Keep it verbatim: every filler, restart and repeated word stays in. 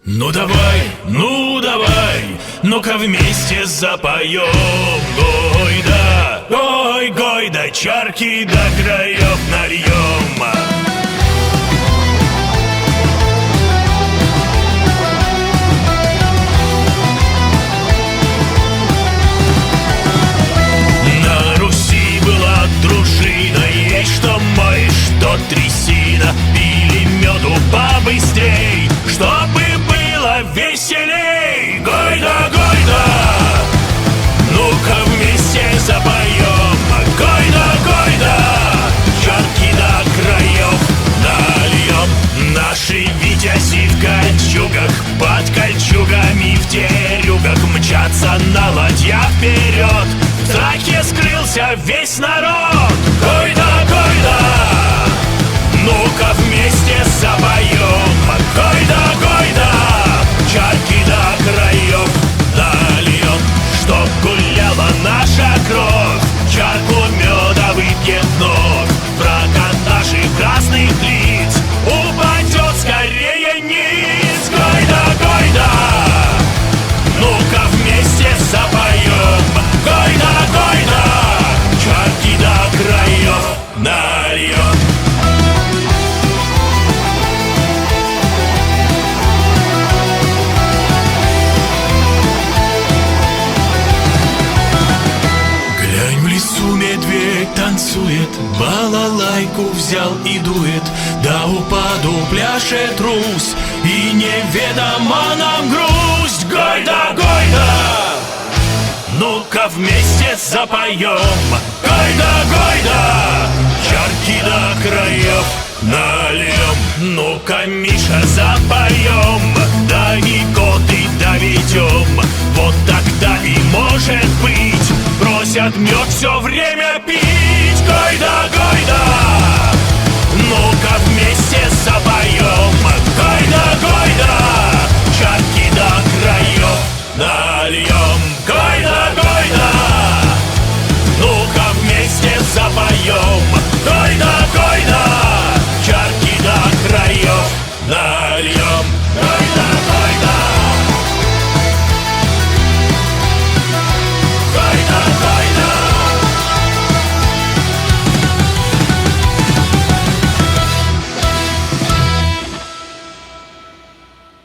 Ну давай, ну давай, ну-ка вместе запоем. Гой да, гой, гой да, чарки до краев нальем. На Руси была дружина, есть что мой, что трясина. Пили меду побыстрей, чтобы было веселей. Гой да, гой да, ну-ка вместе запоем. Гой да, гой да, чарки до краев нальем. Наши витязи в кольчугах, под кольчугами в дерюгах мчатся на ладьях вперед. В драке скрылся весь народ. Гой да, гой да, ну-ка вместе запоем. Гой да, гой да, чарки до краев нальем. Чтоб гуляла наша кровь, чарку меда выпьет вновь. Враг от наших красных лиц упадет скорее ниц. Гой да, гой да, ну-ка вместе запоем. Гой да, гой да, чарки до краев нальем. Медведь танцует, балалайку взял и дует, да упаду пляшет рус, и неведома нам грусть. Гой да, гой да, ну-ка вместе запоем. Гой да, гой да, чарки до краев нальем. Ну-ка, Миша, запоем, до икоты доведем. Вот тогда и может быть бросят мед все время пить. Гой да, гой